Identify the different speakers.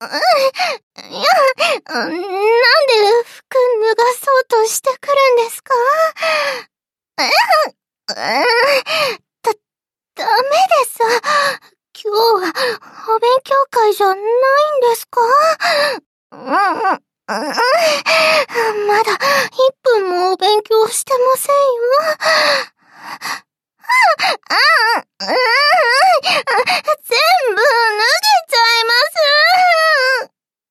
Speaker 1: いや、なんで服脱がそうとしてくるんですか？ダメです。今日はお勉強会じゃないんですか？まだ1分もお勉強してませんよ。